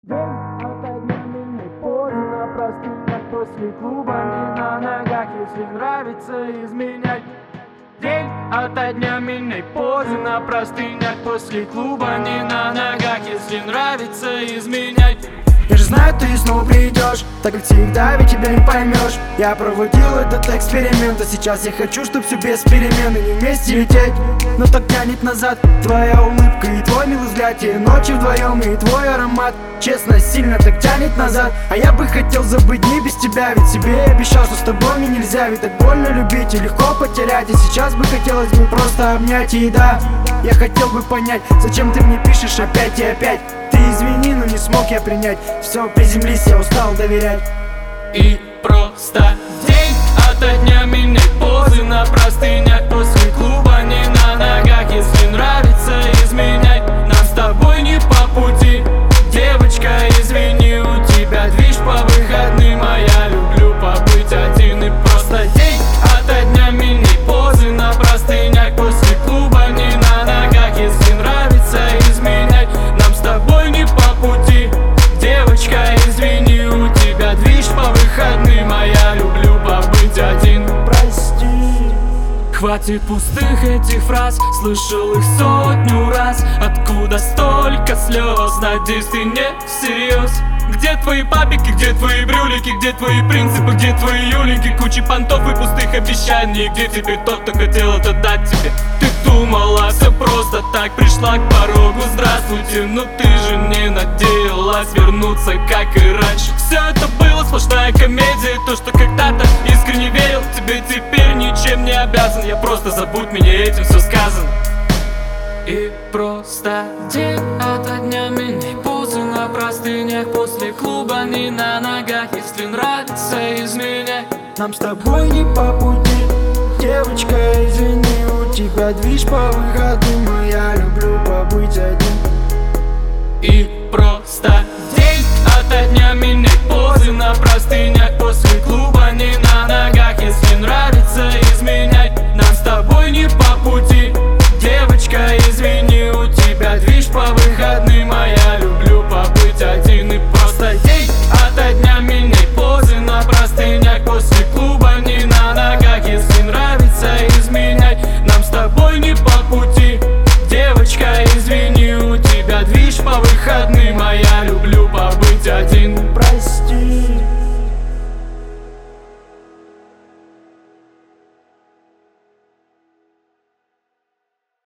День ото дня меняй позы на простынях после клуба, не на ногах, если нравится изменять. День ото дня меняй позы на простынях после клуба, не на ногах, если нравится изменять. Я же знаю, ты снова придешь, так как всегда, ведь тебя не поймешь. Я проводил этот эксперимент, а сейчас я хочу, чтоб все без перемен и не вместе лететь. Но так тянет назад твоя улыбка и твой милый взгляд, те ночи вдвоем и твой аромат. Честно, сильно так тянет назад. А я бы хотел забыть дни без тебя, ведь себе я обещал, что с тобой мне нельзя. Ведь так больно любить и легко потерять, и сейчас бы хотелось бы просто обнять. И да, я хотел бы понять, зачем ты мне пишешь опять и опять. Ты извини, но не смог я принять. Все, приземлись, я устал доверять. И просто день ото дня меняй позы на простынях после клуба, не на ногах, если нравится изменять. Нам с тобой не по пути, девочка, извини, у тебя движ по выходным, а я люблю побыть один. И просто день ото дня меняй позы на простынях после клуба, не на ногах, если нравится изменять. Нам с тобой не по пути, девочка, извини, у тебя движ по выходным, а я люблю побыть один. Прости. Хватит пустых этих фраз, слышал их сотню раз. Откуда столько слез? Надеюсь, ты не всерьез. Где твои папики, где твои брюлики, где твои принципы, где твои юленьки? Кучи понтов и пустых обещаний. Где теперь тот, кто хотел это дать тебе? Ты думала, все просто так, пришла к порогу, здравствуйте. Но ты же не надеялась вернуться, как и раньше. Все это было сплошная комедия, то, что когда-то искренне верил тебе, теперь ничем не обязан. Я просто забудь меня, этим все сказано. И просто день ото дня меняй позы на простынях после клуба, не на ногах, если нравится изменять. Нам с тобой не по пути, девочка, извини, у тебя движ по выходным, а я люблю побыть один.